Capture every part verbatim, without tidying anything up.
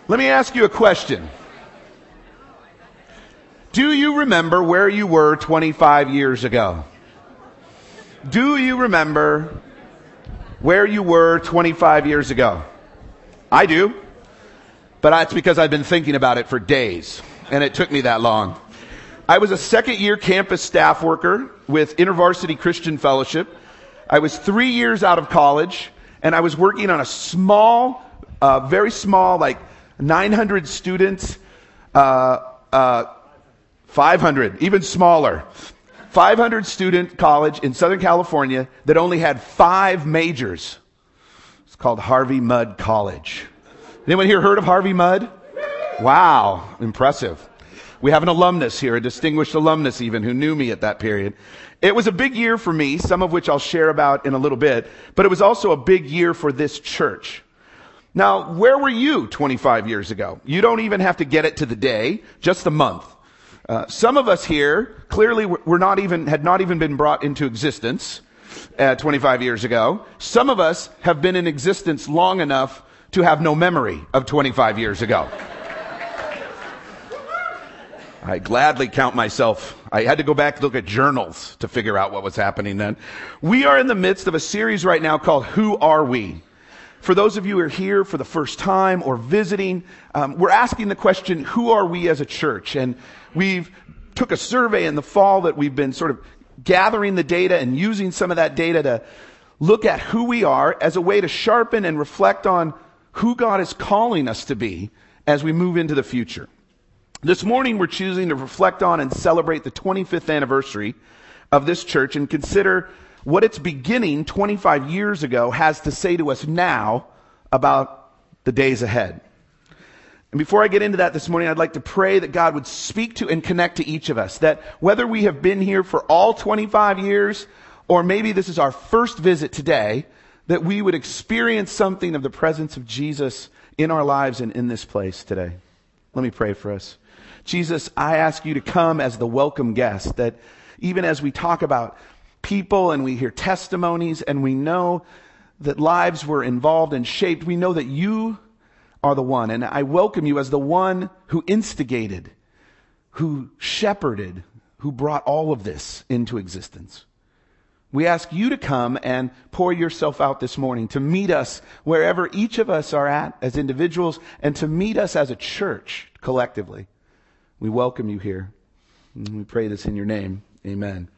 Let me ask you a question. Do you remember where you were twenty-five years ago? Do you remember where you were twenty-five years ago? I do, but that's because I've been thinking about it for days, and it took me that long. I was a second-year campus staff worker with InterVarsity Christian Fellowship. I was three years out of college, and I was working on a small, uh, very small, like nine hundred students, uh, uh, five hundred, even smaller, five hundred student college in Southern California that only had five majors. It's called Harvey Mudd College. Anyone here heard of Harvey Mudd? Wow, impressive. We have an alumnus here, a distinguished alumnus even, who knew me at that period. It was a big year for me, some of which I'll share about in a little bit, but it was also a big year for this church. Now, where were you twenty-five years ago? You don't even have to get it to the day, just the month. Uh, some of us here clearly were not even, had not even been brought into existence uh, twenty-five years ago. Some of us have been in existence long enough to have no memory of twenty-five years ago. I gladly count myself. I had to go back and look at journals to figure out what was happening then. We are in the midst of a series right now called Who Are We? For those of you who are here for the first time or visiting, um, we're asking the question, who are we as a church? And we've took a survey in the fall that we've been sort of gathering the data and using some of that data to look at who we are as a way to sharpen and reflect on who God is calling us to be as we move into the future. This morning we're choosing to reflect on and celebrate the twenty-fifth anniversary of this church and consider what its beginning twenty-five years ago has to say to us now about the days ahead. And before I get into that this morning, I'd like to pray that God would speak to and connect to each of us, that whether we have been here for all twenty-five years, or maybe this is our first visit today, that we would experience something of the presence of Jesus in our lives and in this place today. Let me pray for us. Jesus, I ask you to come as the welcome guest, that even as we talk about people and we hear testimonies and we know that lives were involved and shaped, we know that you are the one. And I welcome you as the one who instigated, who shepherded, who brought all of this into existence. We ask you to come and pour yourself out this morning to meet us wherever each of us are at as individuals and to meet us as a church collectively. We welcome you here. And we pray this in your name. Amen.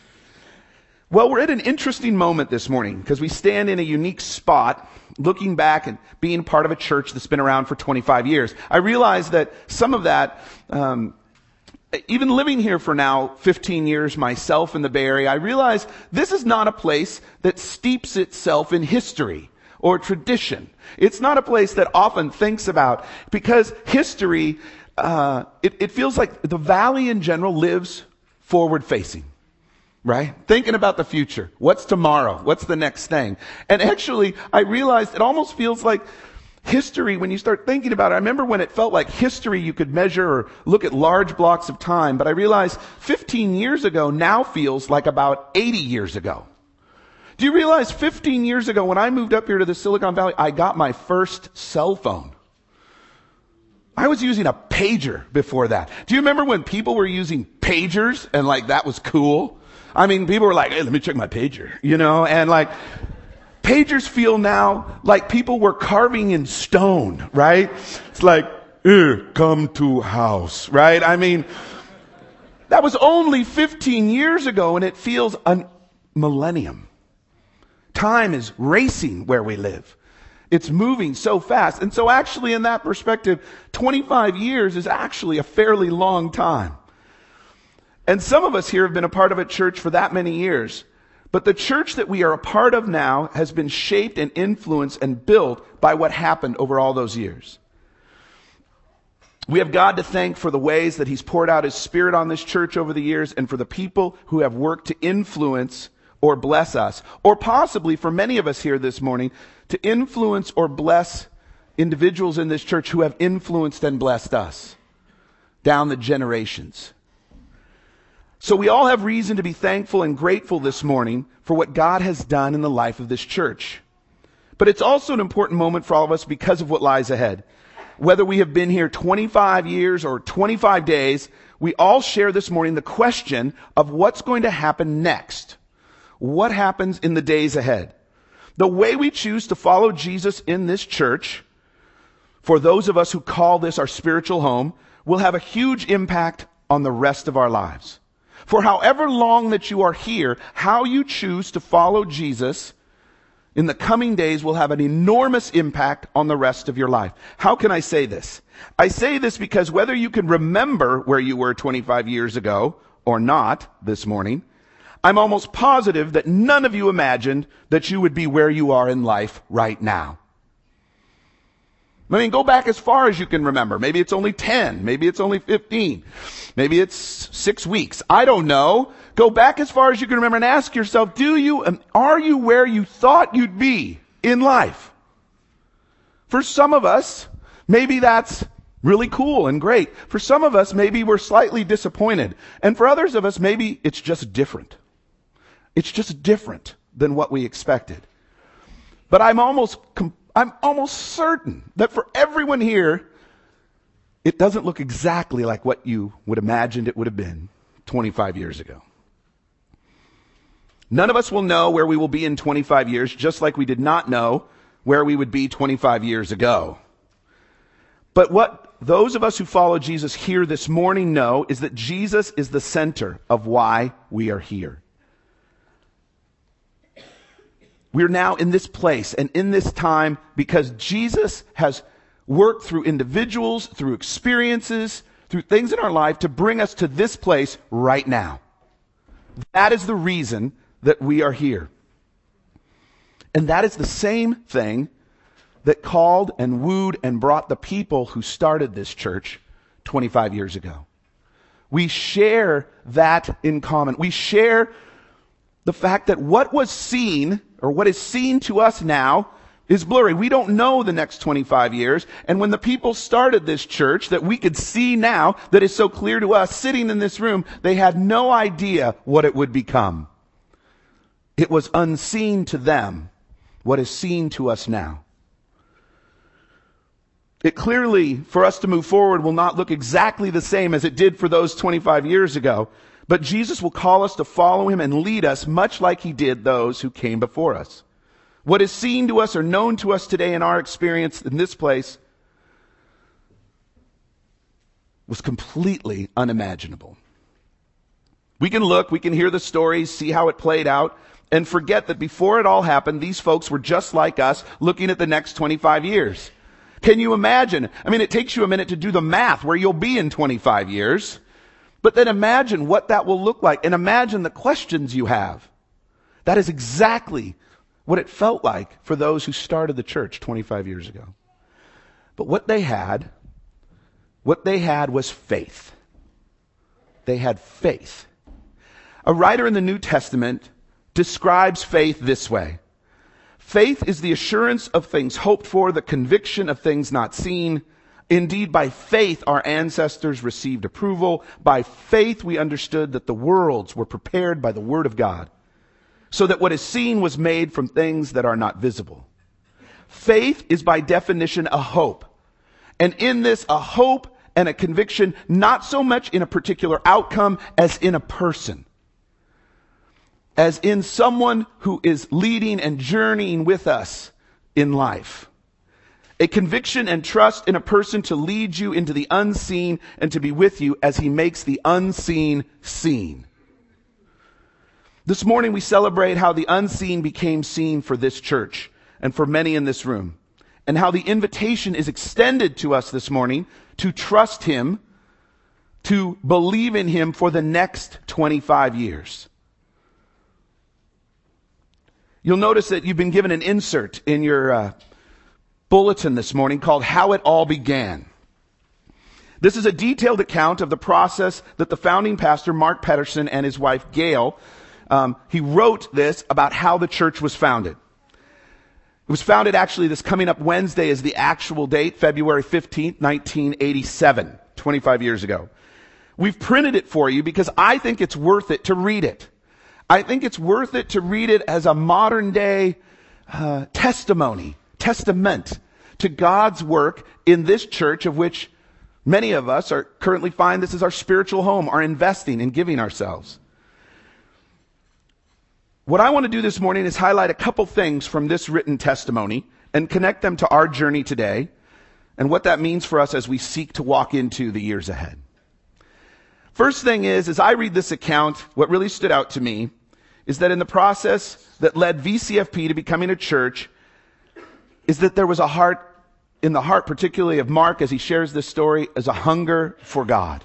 Well, we're at an interesting moment this morning because we stand in a unique spot looking back and being part of a church that's been around for twenty-five years. I realize that some of that, um, even living here for now fifteen years myself in the Bay Area, I realize this is not a place that steeps itself in history or tradition. It's not a place that often thinks about, because history, uh, it, it feels like the valley in general lives forward facing. Right? Thinking about the future. What's tomorrow? What's the next thing? And actually, I realized it almost feels like history when you start thinking about it. I remember when it felt like history you could measure or look at large blocks of time, but I realized fifteen years ago now feels like about eighty years ago. Do you realize fifteen years ago when I moved up here to the Silicon Valley, I got my first cell phone? I was using a pager before that. Do you remember when people were using pagers and like that was cool? I mean, people were like, hey, let me check my pager, you know, and like pagers feel now like people were carving in stone, right? It's like, eh, come to house, right? I mean, that was only fifteen years ago and it feels a millennium. Time is racing where we live. It's moving so fast. And so actually in that perspective, twenty-five years is actually a fairly long time. And some of us here have been a part of a church for that many years. But the church that we are a part of now has been shaped and influenced and built by what happened over all those years. We have God to thank for the ways that He's poured out His Spirit on this church over the years and for the people who have worked to influence or bless us. Or possibly for many of us here this morning, to influence or bless individuals in this church who have influenced and blessed us down the generations. So we all have reason to be thankful and grateful this morning for what God has done in the life of this church. But it's also an important moment for all of us because of what lies ahead. whether we have been here twenty-five years or twenty-five days, we all share this morning the question of what's going to happen next. What happens in the days ahead? The way we choose to follow Jesus in this church, for those of us who call this our spiritual home, will have a huge impact on the rest of our lives. For however long that you are here, how you choose to follow Jesus in the coming days will have an enormous impact on the rest of your life. How can I say this? I say this because whether you can remember where you were twenty-five years ago or not this morning, I'm almost positive that none of you imagined that you would be where you are in life right now. I mean, go back as far as you can remember. Maybe it's only ten. Maybe it's only fifteen. Maybe it's six weeks. I don't know. Go back as far as you can remember and ask yourself, do you, are you where you thought you'd be in life? For some of us, maybe that's really cool and great. For some of us, maybe we're slightly disappointed. And for others of us, maybe it's just different. It's just different than what we expected. But I'm almost completely I'm almost certain that for everyone here, it doesn't look exactly like what you would imagined it would have been twenty-five years ago. None of us will know where we will be in twenty-five years, just like we did not know where we would be twenty-five years ago. But what those of us who follow Jesus here this morning know is that Jesus is the center of why we are here. We're now in this place and in this time because Jesus has worked through individuals, through experiences, through things in our life to bring us to this place right now. That is the reason that we are here. And that is the same thing that called and wooed and brought the people who started this church twenty-five years ago. We share that in common. We share the fact that what was seen, or what is seen to us now, is blurry. We don't know the next twenty-five years. And when the people started this church that we could see now, that is so clear to us sitting in this room, they had no idea what it would become. It was unseen to them what is seen to us now. It clearly, for us to move forward, will not look exactly the same as it did for those twenty-five years ago. But Jesus will call us to follow him and lead us much like he did those who came before us. What is seen to us or known to us today in our experience in this place was completely unimaginable. We can look, we can hear the stories, see how it played out, and forget that before it all happened, these folks were just like us looking at the next twenty-five years. Can you imagine? I mean, it takes you a minute to do the math where you'll be in twenty-five years. But then imagine what that will look like, and imagine the questions you have. That is exactly what it felt like for those who started the church twenty-five years ago. But what they had, what they had was faith. They had faith. A writer in the New Testament describes faith this way. Faith is the assurance of things hoped for, the conviction of things not seen. Indeed, by faith our ancestors received approval. By faith we understood that the worlds were prepared by the word of God, so that what is seen was made from things that are not visible. Faith is by definition a hope. And in this, a hope and a conviction, not so much in a particular outcome as in a person. As in someone who is leading and journeying with us in life. A conviction and trust in a person to lead you into the unseen and to be with you as he makes the unseen seen. This morning we celebrate how the unseen became seen for this church and for many in this room, and how the invitation is extended to us this morning to trust him, to believe in him for the next twenty-five years. You'll notice that you've been given an insert in your uh, bulletin this morning called How It All Began. This is a detailed account of the process that the founding pastor, Mark Pedersen, and his wife, Gail, um, he wrote this about how the church was founded. It was founded actually this coming up Wednesday is the actual date, February fifteenth, nineteen eighty-seven, twenty-five years ago. We've printed it for you because I think it's worth it to read it. I think it's worth it to read it as a modern day uh, testimony, testament to God's work in this church, of which many of us are currently find this is our spiritual home, are investing and giving ourselves. What I want to do this morning is highlight a couple things from this written testimony and connect them to our journey today and what that means for us as we seek to walk into the years ahead. First thing is, as I read this account, what really stood out to me is that in the process that led V C F P to becoming a church, is that there was a heart, in the heart particularly of Mark as he shares this story, as a hunger for God.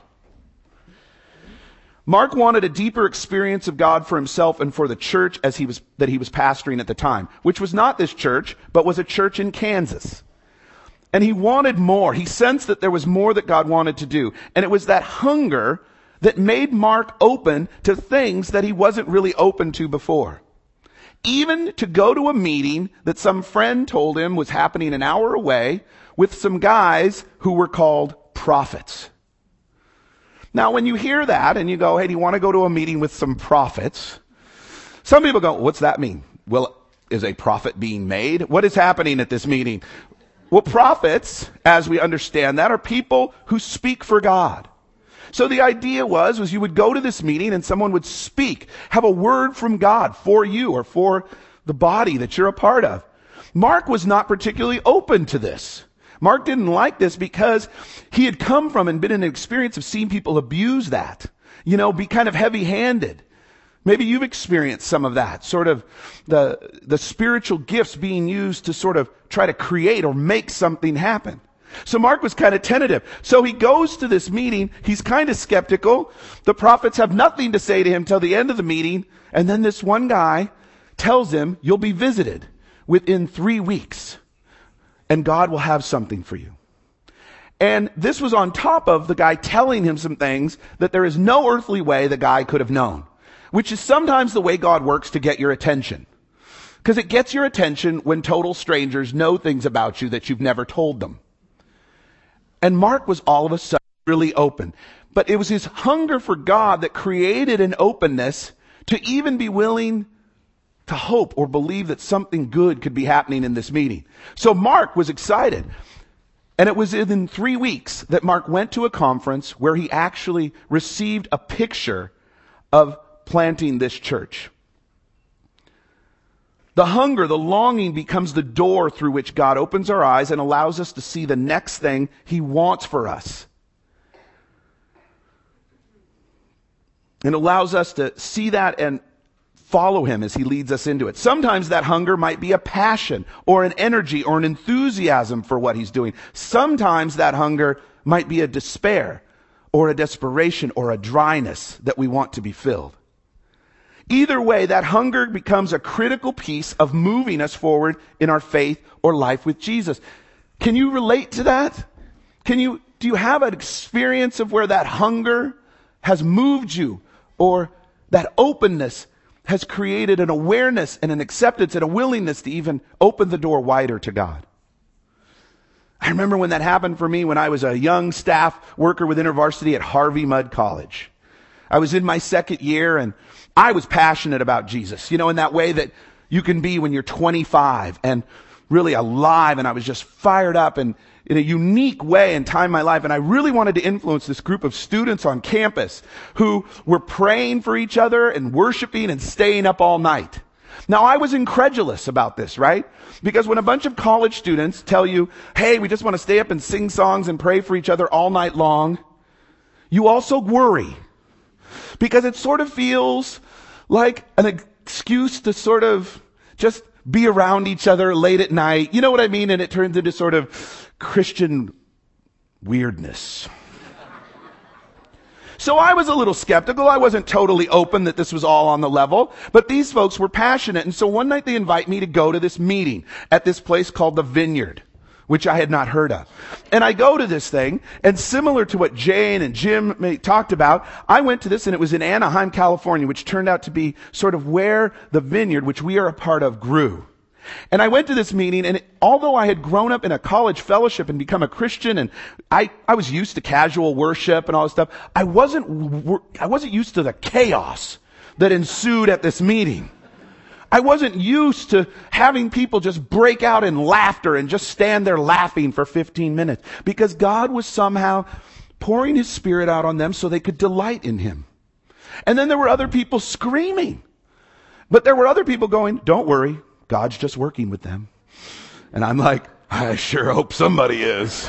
Mark wanted a deeper experience of God for himself and for the church as he was, that he was pastoring at the time, which was not this church, but was a church in Kansas. And he wanted more. He sensed that there was more that God wanted to do. And it was that hunger that made Mark open to things that he wasn't really open to before. Even to go to a meeting that some friend told him was happening an hour away with some guys who were called prophets. Now, when you hear that and you go, hey, do you want to go to a meeting with some prophets? Some people go, what's that mean? Well, is a prophet being made? What is happening at this meeting? Well, prophets, as we understand that, are people who speak for God. So the idea was, was you would go to this meeting and someone would speak, have a word from God for you or for the body that you're a part of. Mark was not particularly open to this. Mark didn't like this because he had come from and been in an experience of seeing people abuse that, you know, be kind of heavy-handed. Maybe you've experienced some of that, sort of the, the spiritual gifts being used to sort of try to create or make something happen. So Mark was kind of tentative. So he goes to this meeting. He's kind of skeptical. The prophets have nothing to say to him till the end of the meeting. And then this one guy tells him, you'll be visited within three weeks. And God will have something for you. And this was on top of the guy telling him some things that there is no earthly way the guy could have known. Which is sometimes the way God works to get your attention. Because it gets your attention when total strangers know things about you that you've never told them. And Mark was all of a sudden really open. But it was his hunger for God that created an openness to even be willing to hope or believe that something good could be happening in this meeting. So Mark was excited. And it was in three weeks that Mark went to a conference where he actually received a picture of planting this church. The hunger, the longing becomes the door through which God opens our eyes and allows us to see the next thing He wants for us. It allows us to see that and follow Him as He leads us into it. Sometimes that hunger might be a passion or an energy or an enthusiasm for what He's doing. Sometimes that hunger might be a despair or a desperation or a dryness that we want to be filled. Either way, that hunger becomes a critical piece of moving us forward in our faith or life with Jesus. Can you relate to that? Can you, do you have an experience of where that hunger has moved you, or that openness has created an awareness and an acceptance and a willingness to even open the door wider to God? I remember when that happened for me when I was a young staff worker with InterVarsity at Harvey Mudd College. I was in my second year and I was passionate about Jesus, you know, in that way that you can be when you're twenty-five and really alive. And I was just fired up and in a unique way and time in my life. And I really wanted to influence this group of students on campus who were praying for each other and worshiping and staying up all night. Now, I was incredulous about this, right? Because when a bunch of college students tell you, hey, we just want to stay up and sing songs and pray for each other all night long, you also worry. Because it sort of feels like an excuse to sort of just be around each other late at night. You know what I mean? And it turns into sort of Christian weirdness. So I was a little skeptical. I wasn't totally open that this was all on the level. But these folks were passionate. And so one night they invite me to go to this meeting at this place called the Vineyard, which I had not heard of. And I go to this thing, and similar to what Jane and Jim talked about, I went to this, and it was in Anaheim, California, which turned out to be sort of where the Vineyard, which we are a part of, grew. And I went to this meeting, and it, although I had grown up in a college fellowship and become a Christian, and I, I was used to casual worship and all this stuff, I wasn't, I wasn't used to the chaos that ensued at this meeting. I wasn't used to having people just break out in laughter and just stand there laughing for fifteen minutes, because God was somehow pouring his Spirit out on them so they could delight in him. And then there were other people screaming. But there were other people going, don't worry, God's just working with them. And I'm like, I sure hope somebody is.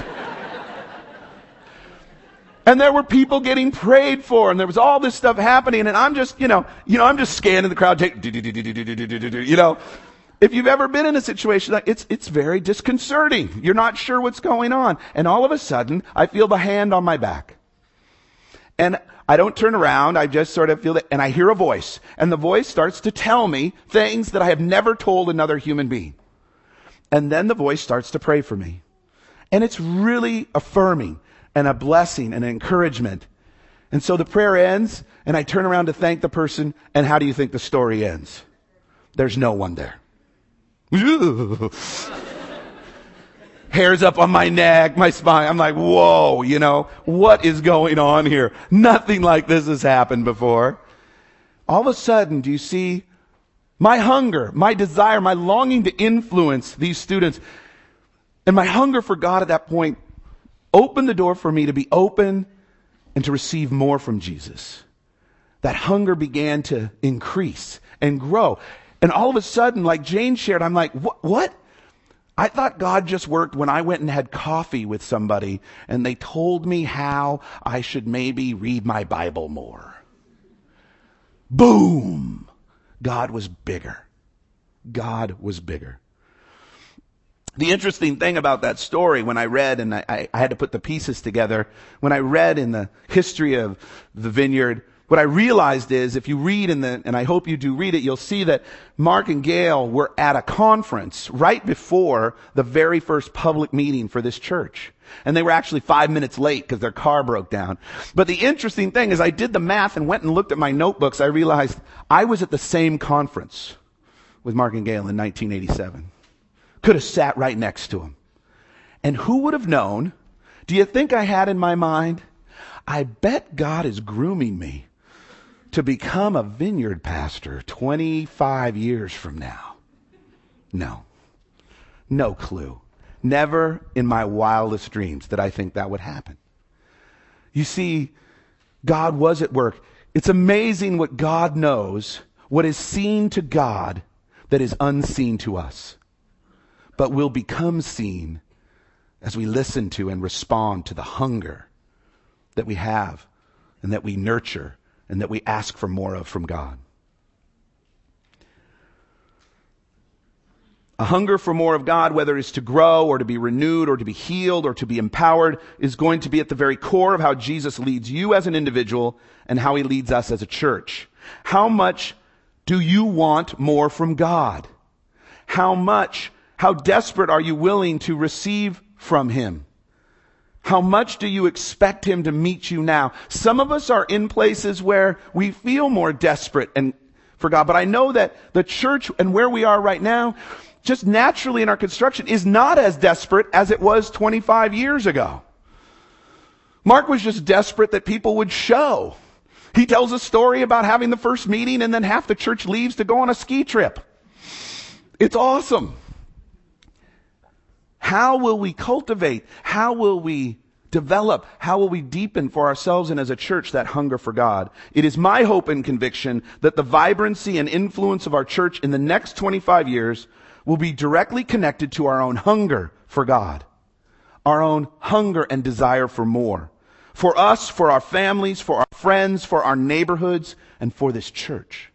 And there were people getting prayed for, and there was all this stuff happening, and I'm just, you know, you know, I'm just scanning the crowd, take, you know. If you've ever been in a situation like it's, it's very disconcerting. You're not sure what's going on. And all of a sudden, I feel the hand on my back. And I don't turn around, I just sort of feel it, and I hear a voice. And the voice starts to tell me things that I have never told another human being. And then the voice starts to pray for me. And it's really affirming and a blessing and an encouragement. And so the prayer ends, and I turn around to thank the person, and how do you think the story ends? There's no one there. Hairs up on my neck, my spine. I'm like, whoa, you know, what is going on here? Nothing like this has happened before. All of a sudden, do you see my hunger, my desire, my longing to influence these students, and my hunger for God at that point opened the door for me to be open and to receive more from Jesus. That hunger began to increase and grow. And all of a sudden, like Jane shared, I'm like, what? what? I thought God just worked when I went and had coffee with somebody and they told me how I should maybe read my Bible more. Boom! God was bigger. God was bigger. The interesting thing about that story, when I read, and I, I had to put the pieces together, when I read in the history of the Vineyard, what I realized is, if you read in the, and I hope you do read it, you'll see that Mark and Gail were at a conference right before the very first public meeting for this church. And they were actually five minutes late because their car broke down. But the interesting thing is, I did the math and went and looked at my notebooks. I realized I was at the same conference with Mark and Gail in nineteen eighty-seven. Could have sat right next to him. And who would have known? Do you think I had in my mind? I bet God is grooming me to become a Vineyard pastor twenty-five years from now. No. No clue. Never in my wildest dreams did I think that would happen. You see, God was at work. It's amazing what God knows, what is seen to God that is unseen to us, but will become seen as we listen to and respond to the hunger that we have and that we nurture and that we ask for more of from God. A hunger for more of God, whether it's to grow or to be renewed or to be healed or to be empowered, is going to be at the very core of how Jesus leads you as an individual and how he leads us as a church. How much do you want more from God? How much, how desperate are you willing to receive from him? How much do you expect him to meet you now? Some of us are in places where we feel more desperate and for God, but I know that the church and where we are right now, just naturally in our construction, is not as desperate as it was twenty-five years ago. Mark was just desperate that people would show. He tells a story about having the first meeting and then half the church leaves to go on a ski trip. It's awesome. How will we cultivate? How will we develop? How will we deepen for ourselves and as a church that hunger for God? It is my hope and conviction that the vibrancy and influence of our church in the next twenty-five years will be directly connected to our own hunger for God, our own hunger and desire for more, for us, for our families, for our friends, for our neighborhoods, and for this church.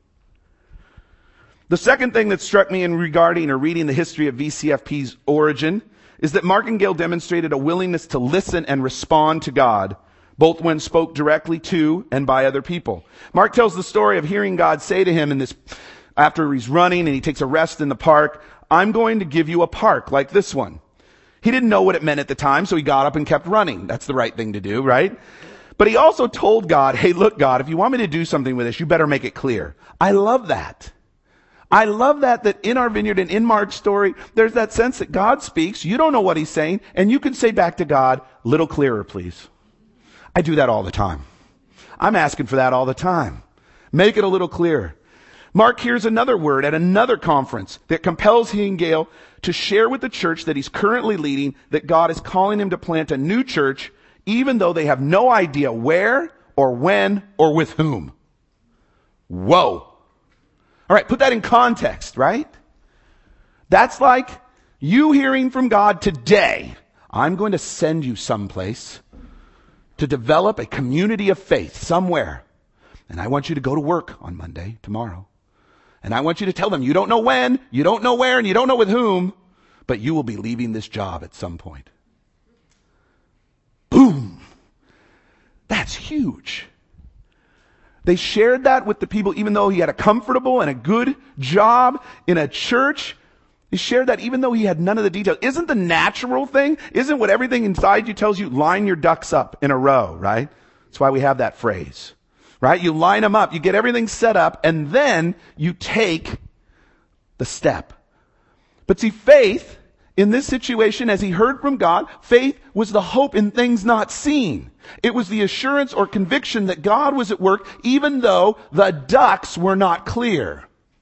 The second thing that struck me in regarding or reading the history of V C F P's origin is that Mark and Gail demonstrated a willingness to listen and respond to God, both when spoke directly to and by other people. Mark tells the story of hearing God say to him in this, after he's running and he takes a rest in the park, I'm going to give you a park like this one. He didn't know what it meant at the time, so he got up and kept running. That's the right thing to do, right? But he also told God, hey, look, God, if you want me to do something with this, you better make it clear. I love that. I love that, that in our Vineyard and in Mark's story, there's that sense that God speaks, you don't know what he's saying, and you can say back to God, little clearer, please. I do that all the time. I'm asking for that all the time. Make it a little clearer. Mark hears another word at another conference that compels he and Gail to share with the church that he's currently leading that God is calling him to plant a new church, even though they have no idea where or when or with whom. Whoa. All right, put that in context, right? That's like you hearing from God today, I'm going to send you someplace to develop a community of faith somewhere. And I want you to go to work on Monday, tomorrow. And I want you to tell them you don't know when, you don't know where, and you don't know with whom, but you will be leaving this job at some point. Boom. That's huge. They shared that with the people, even though he had a comfortable and a good job in a church. He shared that even though he had none of the details. Isn't the natural thing, isn't what everything inside you tells you, line your ducks up in a row, right? That's why we have that phrase, right? You line them up, you get everything set up, and then you take the step. But see, faith in this situation, as he heard from God, faith was the hope in things not seen. It was the assurance or conviction that God was at work, even though the ducks were not clear.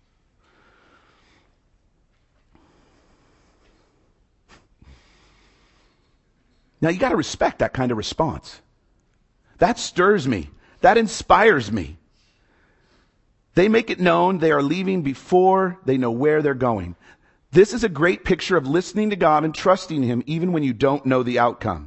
Now you got to respect that kind of response. That stirs me. That inspires me. They make it known they are leaving before they know where they're going. This is a great picture of listening to God and trusting him even when you don't know the outcome.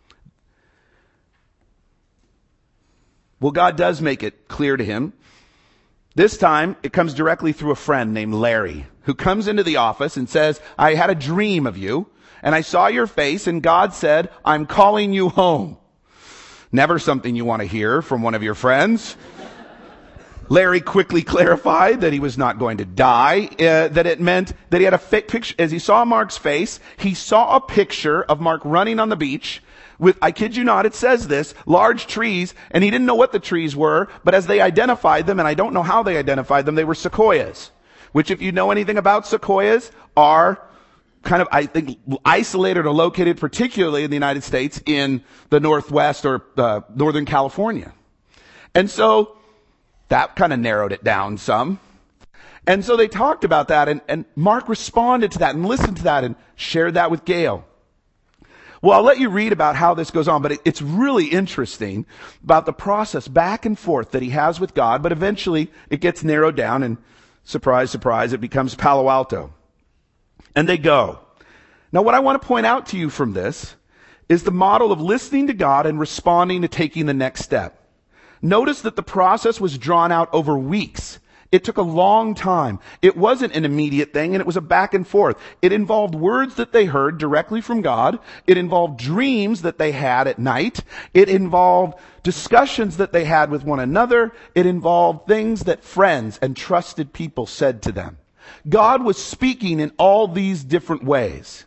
Well, God does make it clear to him. This time, it comes directly through a friend named Larry, who comes into the office and says, I had a dream of you, and I saw your face, and God said, I'm calling you home. Never something you want to hear from one of your friends. Larry quickly clarified that he was not going to die, uh, that it meant that he had a fake picture. As he saw Mark's face, he saw a picture of Mark running on the beach with, I kid you not, it says this, large trees, and he didn't know what the trees were, but as they identified them, and I don't know how they identified them, they were sequoias, which if you know anything about sequoias, are kind of, I think, isolated or located particularly in the United States in the Northwest or uh, Northern California. And so, that kind of narrowed it down some. And so they talked about that, and, and Mark responded to that and listened to that and shared that with Gail. Well, I'll let you read about how this goes on, but it, it's really interesting about the process back and forth that he has with God, but eventually it gets narrowed down, and surprise, surprise, it becomes Palo Alto. And they go. Now, what I want to point out to you from this is the model of listening to God and responding to taking the next step. Notice that the process was drawn out over weeks. It took a long time. It wasn't an immediate thing, and it was a back and forth. It involved words that they heard directly from God. It involved dreams that they had at night. It involved discussions that they had with one another. It involved things that friends and trusted people said to them. God was speaking in all these different ways.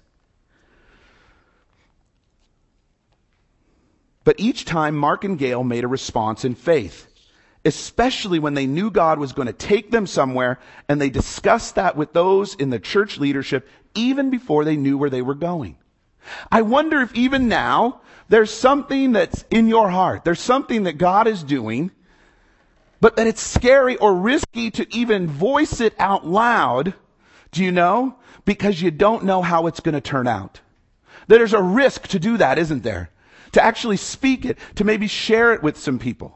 But each time, Mark and Gail made a response in faith, especially when they knew God was going to take them somewhere, and they discussed that with those in the church leadership even before they knew where they were going. I wonder if even now, there's something that's in your heart. There's something that God is doing, but that it's scary or risky to even voice it out loud, do you know? Because you don't know how it's going to turn out. There's a risk to do that, isn't there? To actually speak it, to maybe share it with some people.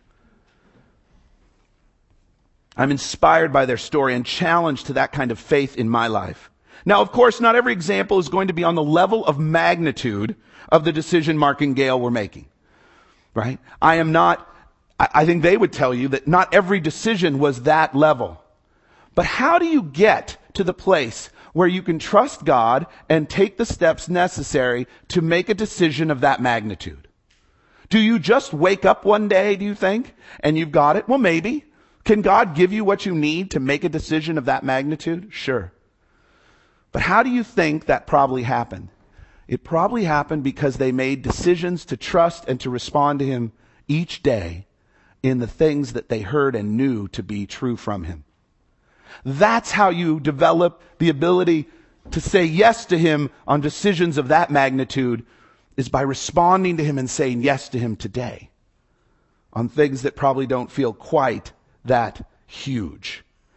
I'm inspired by their story and challenged to that kind of faith in my life. Now, of course, not every example is going to be on the level of magnitude of the decision Mark and Gail were making. Right? I am not, I, I think they would tell you that not every decision was that level. But how do you get to the place where you can trust God and take the steps necessary to make a decision of that magnitude? Do you just wake up one day, do you think, and you've got it? Well, maybe. Can God give you what you need to make a decision of that magnitude? Sure. But how do you think that probably happened? It probably happened because they made decisions to trust and to respond to him each day in the things that they heard and knew to be true from him. That's how you develop the ability to say yes to him on decisions of that magnitude, is by responding to him and saying yes to him today on things that probably don't feel quite that huge.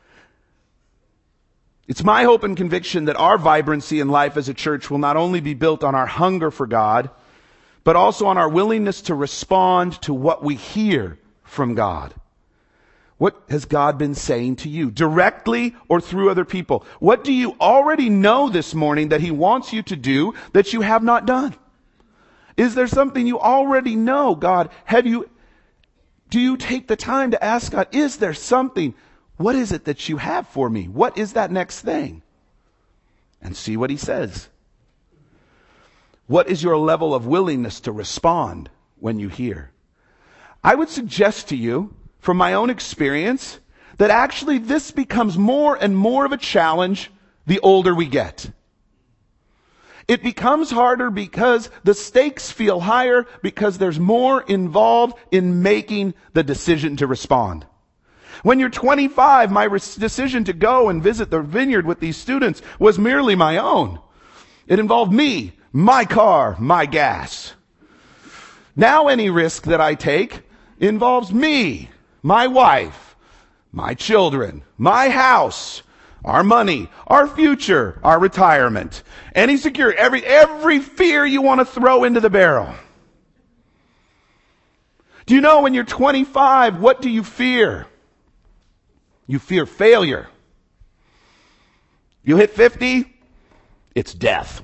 It's my hope and conviction that our vibrancy in life as a church will not only be built on our hunger for God, but also on our willingness to respond to what we hear from God. What has God been saying to you, directly or through other people? What do you already know this morning that He wants you to do that you have not done? Is there something you already know, God? Have you, do you take the time to ask God, is there something? What is it that you have for me? What is that next thing? And see what He says. What is your level of willingness to respond when you hear? I would suggest to you, from my own experience, that actually this becomes more and more of a challenge the older we get. It becomes harder because the stakes feel higher, because there's more involved in making the decision to respond. When you're twenty-five, my res- decision to go and visit the vineyard with these students was merely my own. It involved me, my car, my gas. Now any risk that I take involves me, my wife, my children, my house, our money, our future, our retirement, any security, every, every fear you want to throw into the barrel. Do you know when you're twenty-five, what do you fear? You fear failure. You hit fifty, it's death.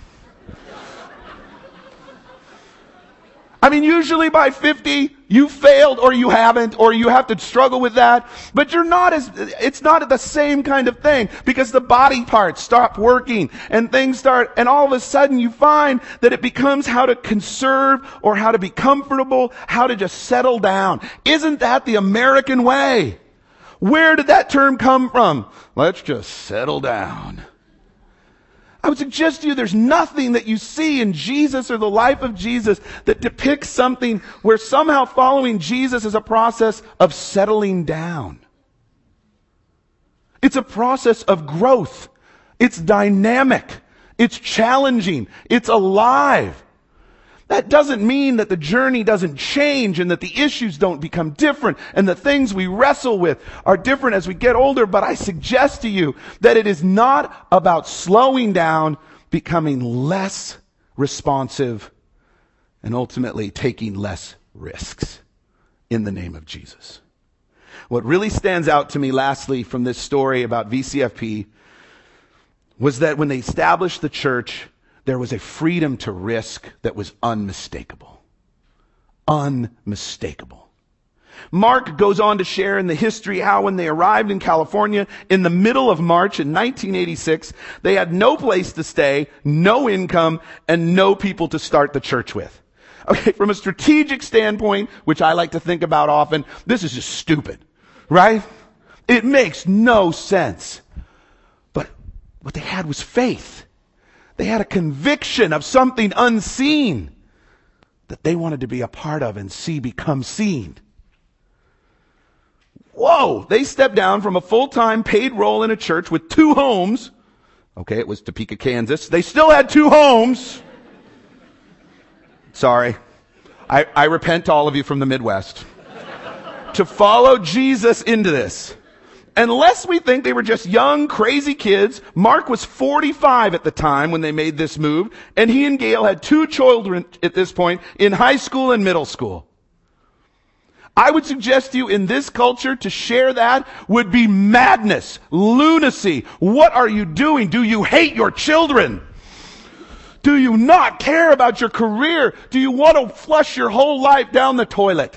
I mean, usually by fifty, you failed or you haven't, or you have to struggle with that. But you're not as, it's not the same kind of thing, because the body parts stop working and things start, and all of a sudden you find that it becomes how to conserve or how to be comfortable, how to just settle down. Isn't that the American way? Where did that term come from? Let's just settle down. I would suggest to you there's nothing that you see in Jesus or the life of Jesus that depicts something where somehow following Jesus is a process of settling down. It's a process of growth. It's dynamic. It's challenging. It's alive. That doesn't mean that the journey doesn't change and that the issues don't become different and the things we wrestle with are different as we get older. But I suggest to you that it is not about slowing down, becoming less responsive, and ultimately taking less risks in the name of Jesus. What really stands out to me lastly from this story about V C F P was that when they established the church, there was a freedom to risk that was unmistakable. Unmistakable. Mark goes on to share in the history how when they arrived in California in the middle of March in nineteen eighty-six, they had no place to stay, no income, and no people to start the church with. Okay, from a strategic standpoint, which I like to think about often, this is just stupid, right? It makes no sense. But what they had was faith. They had a conviction of something unseen that they wanted to be a part of and see become seen. Whoa! They stepped down from a full-time paid role in a church with two homes. Okay, it was Topeka, Kansas. They still had two homes. Sorry. I, I repent to all of you from the Midwest. To follow Jesus into this. Unless we think they were just young, crazy kids. Mark was forty-five at the time when they made this move, and he and Gail had two children at this point in high school and middle school. I would suggest to you in this culture to share that would be madness, lunacy. What are you doing? Do you hate your children? Do you not care about your career? Do you want to flush your whole life down the toilet?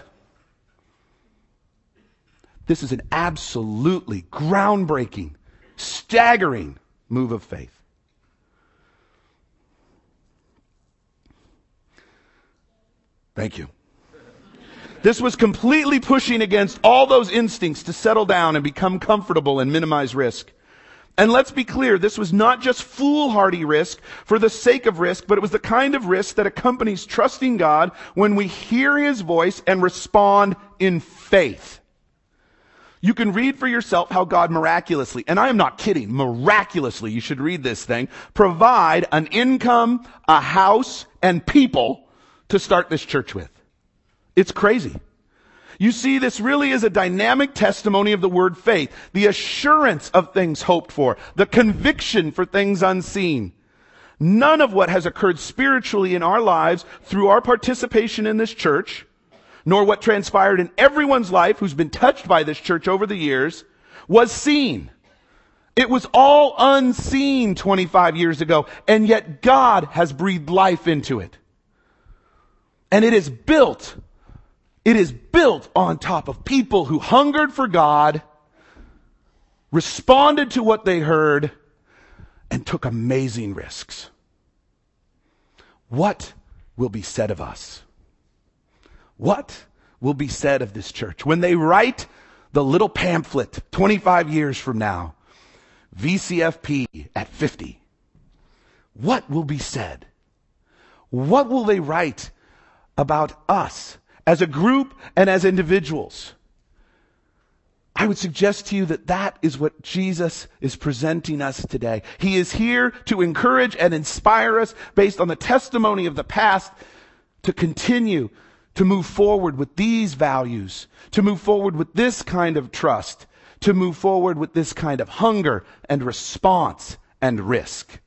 This is an absolutely groundbreaking, staggering move of faith. Thank you. This was completely pushing against all those instincts to settle down and become comfortable and minimize risk. And let's be clear, this was not just foolhardy risk for the sake of risk, but it was the kind of risk that accompanies trusting God when we hear His voice and respond in faith. You can read for yourself how God miraculously, and I am not kidding, miraculously, you should read this thing, provide an income, a house, and people to start this church with. It's crazy. You see, this really is a dynamic testimony of the word faith, the assurance of things hoped for, the conviction for things unseen. None of what has occurred spiritually in our lives through our participation in this church, nor what transpired in everyone's life who's been touched by this church over the years, was seen. It was all unseen twenty-five years ago, and yet God has breathed life into it. And it is built, it is built on top of people who hungered for God, responded to what they heard, and took amazing risks. What will be said of us? What will be said of this church when they write the little pamphlet twenty-five years from now, V C F P at fifty? What will be said? What will they write about us as a group and as individuals? I would suggest to you that that is what Jesus is presenting us today. He is here to encourage and inspire us based on the testimony of the past to continue to move forward with these values, to move forward with this kind of trust, to move forward with this kind of hunger and response and risk.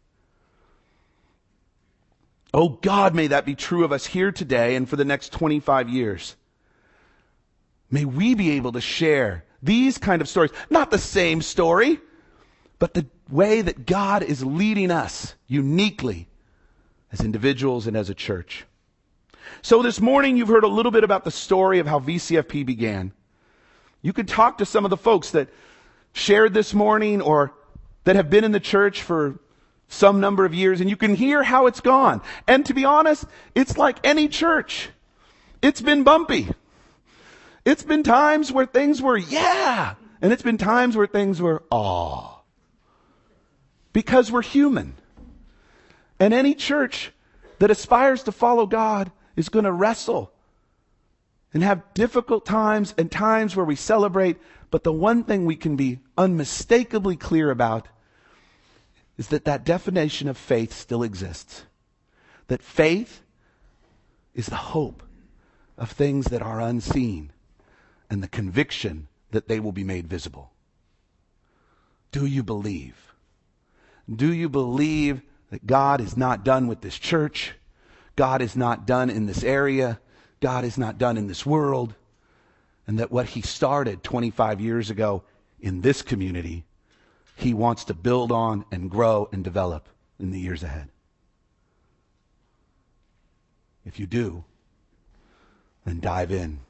Oh God, may that be true of us here today and for the next twenty-five years. May we be able to share these kind of stories, not the same story, but the way that God is leading us uniquely as individuals and as a church. So this morning you've heard a little bit about the story of how V C F P began. You could talk to some of the folks that shared this morning or that have been in the church for some number of years, and you can hear how it's gone. And to be honest, it's like any church. It's been bumpy. It's been times where things were, yeah, and it's been times where things were, aw. Because we're human. And any church that aspires to follow God is going to wrestle and have difficult times and times where we celebrate. But the one thing we can be unmistakably clear about is that that definition of faith still exists. That faith is the hope of things that are unseen and the conviction that they will be made visible. Do you believe? Do you believe that God is not done with this church? God is not done in this area. God is not done in this world. And that what He started twenty-five years ago in this community, He wants to build on and grow and develop in the years ahead. If you do, then dive in.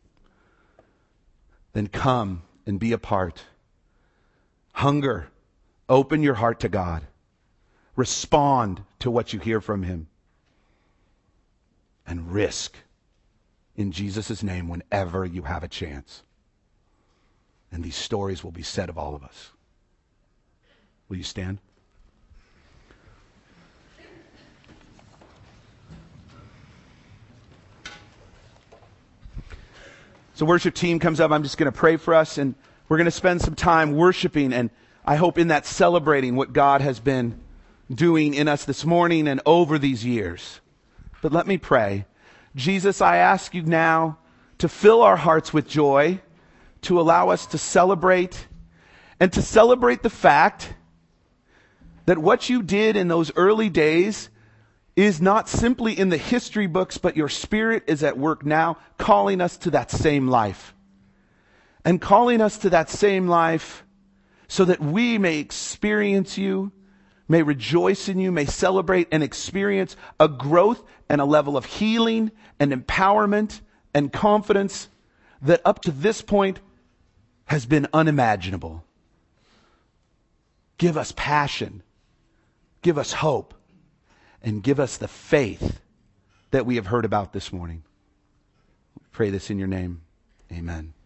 Then come and be a part. Hunger. Open your heart to God. Respond to what you hear from Him. And risk in Jesus' name whenever you have a chance. And these stories will be said of all of us. Will you stand? So worship team comes up. I'm just going to pray for us, and we're going to spend some time worshiping, and I hope in that celebrating what God has been doing in us this morning and over these years. But let me pray. Jesus, I ask you now to fill our hearts with joy, to allow us to celebrate, and to celebrate the fact that what you did in those early days is not simply in the history books, but your Spirit is at work now, calling us to that same life. And calling us to that same life so that we may experience you, may rejoice in you, may celebrate and experience a growth and a level of healing and empowerment and confidence that up to this point has been unimaginable. Give us passion. Give us hope. And give us the faith that we have heard about this morning. We pray this in your name. Amen.